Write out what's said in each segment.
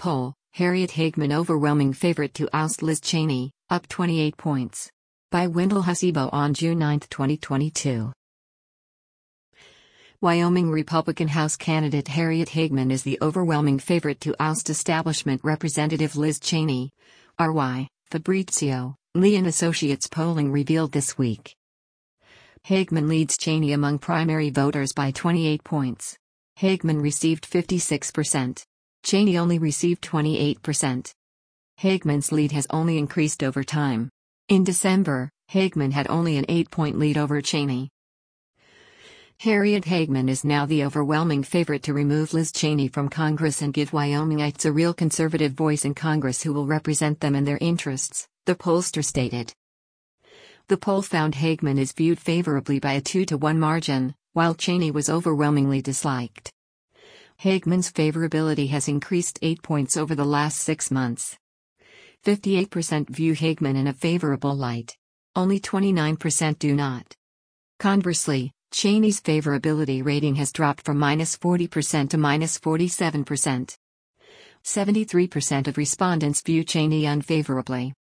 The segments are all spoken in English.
Poll: Harriet Hageman overwhelming favorite to oust Liz Cheney, up 28 points. By Wendell Hussebo on June 9, 2022. Wyoming Republican House candidate Harriet Hageman is the overwhelming favorite to oust establishment Representative Liz Cheney. R.Y. Fabrizio, Lee & Associates polling revealed this week. Hageman leads Cheney among primary voters by 28 points. Hageman received 56%. Cheney only received 28%. Hageman's lead has only increased over time. In December, Hageman had only an 8-point lead over Cheney. Harriet Hageman is now the overwhelming favorite to remove Liz Cheney from Congress and give Wyomingites a real conservative voice in Congress who will represent them and their interests, the pollster stated. The poll found Hageman is viewed favorably by a 2-to-1 margin, while Cheney was overwhelmingly disliked. Hageman's favorability has increased 8 points over the last 6 months. 58% view Hageman in a favorable light. Only 29% do not. Conversely, Cheney's favorability rating has dropped from -40% to -47%. 73% of respondents view Cheney unfavorably.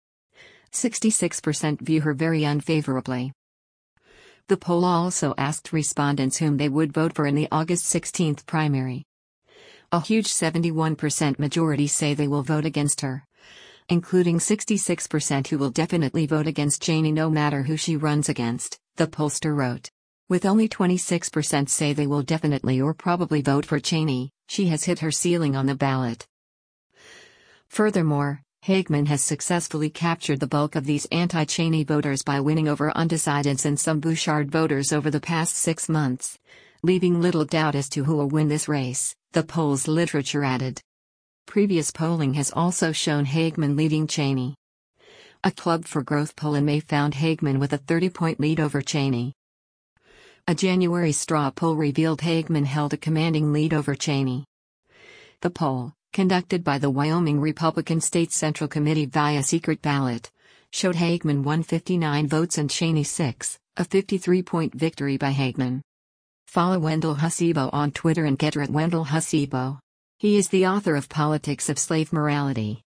66% view her very unfavorably. The poll also asked respondents whom they would vote for in the August 16 primary. A huge 71% majority say they will vote against her, including 66% who will definitely vote against Cheney no matter who she runs against, the pollster wrote. With only 26% say they will definitely or probably vote for Cheney, she has hit her ceiling on the ballot. Furthermore, Hageman has successfully captured the bulk of these anti-Cheney voters by winning over undecideds and some Bouchard voters over the past 6 months, leaving little doubt as to who will win this race, the poll's literature added. Previous polling has also shown Hageman leading Cheney. A Club for Growth poll in May found Hageman with a 30-point lead over Cheney. A January straw poll revealed Hageman held a commanding lead over Cheney. The poll, conducted by the Wyoming Republican State Central Committee via secret ballot, showed Hageman won 59 votes and Cheney 6, a 53-point victory by Hageman. Follow Wendell Hussebo on Twitter and get at Wendell Hussebo. He is the author of Politics of Slave Morality.